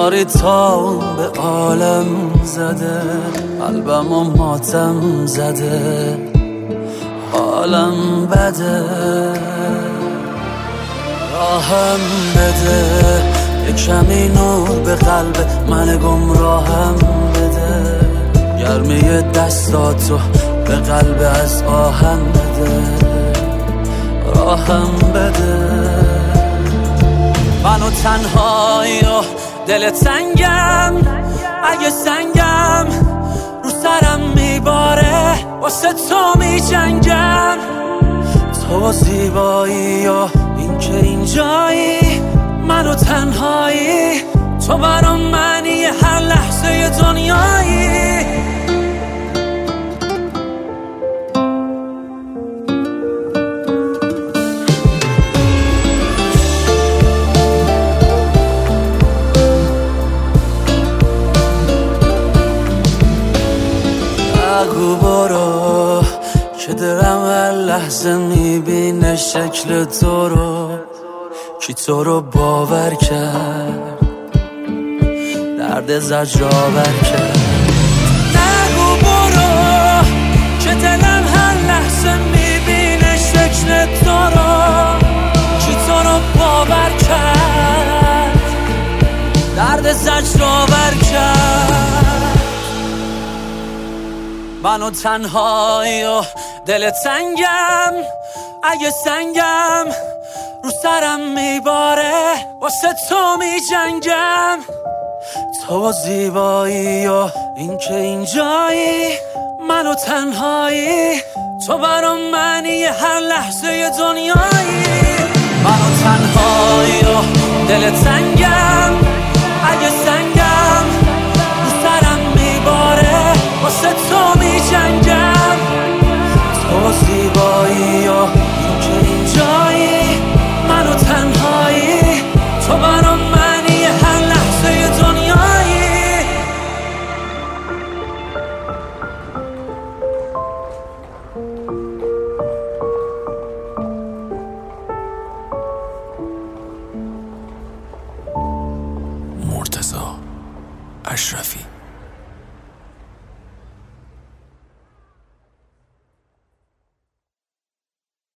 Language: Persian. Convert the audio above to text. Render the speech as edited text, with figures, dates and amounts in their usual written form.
یاری تا به عالم زده، قلبم و ماتم زده، حالم بده. راهم بده یک کمی نور به قلب من گمراهم بده، گرمی دستاتو به قلب از آهن بده. راهم بده منو تنهایی و دل تنگم، اگه سنگم رو سرم میباره واسه تو میجنگم. تو زیبایی و این که اینجایی، منو تنهایی، تو برام معنی هر لحظه دنیایی. بگو برو که دلم هر لحظه میبینه شکل تو رو، کی تو رو باور کرد درد زجرآور کرد. نگو برو که دلم هر لحظه میبینه شکل تو رو، کی تو رو باور کرد درد زجرآور کرد. منو تنهایی و دل تنگم، اگه سنگم رو سرم میباره واسه تو میجنگم. تو زیبایی و این که اینجایی، منو تنهایی، تو برام معنی هر لحظه دنیایی. منو تنهایی و دل تنگم، اگه